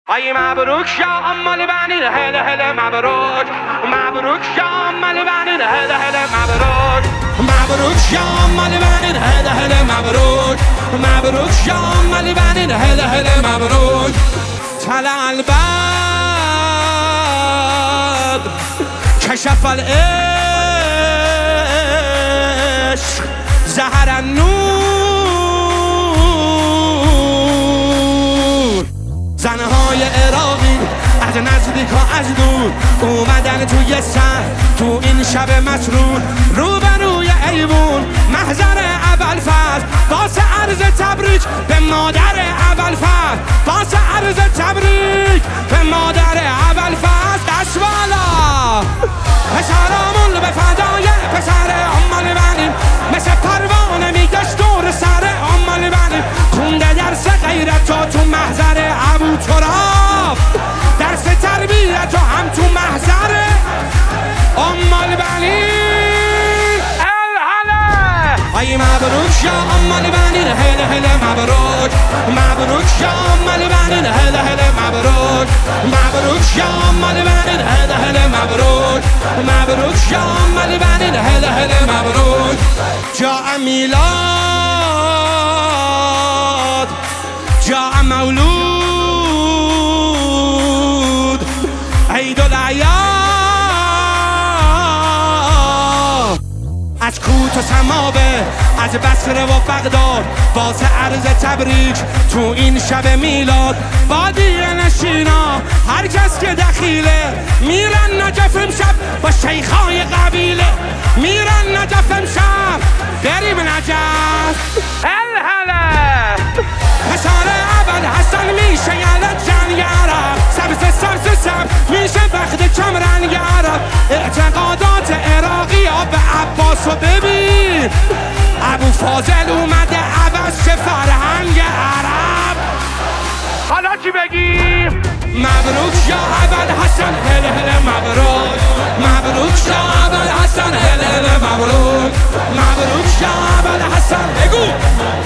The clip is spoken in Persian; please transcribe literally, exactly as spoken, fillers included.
های مبروک یا عمال بنین هله هله مبروک مبروک یا عمال بنین هله هله مبروک مبروک یا عمال بنین هله هله مبروک مبروک یا عمال بنین هله هله مبروک طلع البدر کشف العشق ظهر النور زنهای عراقی از نزدیک و از دور اومدن توی سر تو این شب مسرور روبروی ایوون محضر ابوالفضل واسه عرض تبریک به مادر ابوالفضل واسه عرض تبریک به مادر ابوالفضل دست بالا پسرامون به فدای پسر عمال بنین مثل پروانه میگشت دور سر عمال بنین خونده درس غیرت و تو محضر ابو تراب درس تربیت و هم تو محضر عمال بنین ای مبروک یا عمال بنین هله هله مبروک مبروک یا عمال بنین هله هله مبروک مبروک یا عمال بنین هله هله مبروک مبروک یا عمال بنین هله هله مبروک جاء میلاد جاء مولود عید الاعیاد از کوت و سماوه از بصره و بغداد واسه عرض تبریک تو این شب میلاد بادیه نشینا هر کس که دخیله میرن نجف امشب با شیخای قبیله میرن نجف امشب بریم نجف هل هله پسر ابوالحسن میشه یلد جنگ عرب سبز سبز سبز میشه بخت کم رنگ عرب اعتقادات عراقی ها به عباس و ببین ابو فاضل اومده عوض شه فرهنگ عرب حالا چی بگیم؟ مبروک یا ابوالحسن هله هله مبروک مبروک یا ابوالحسن هله هله مبروک مبروک یا ابوالحسن بگو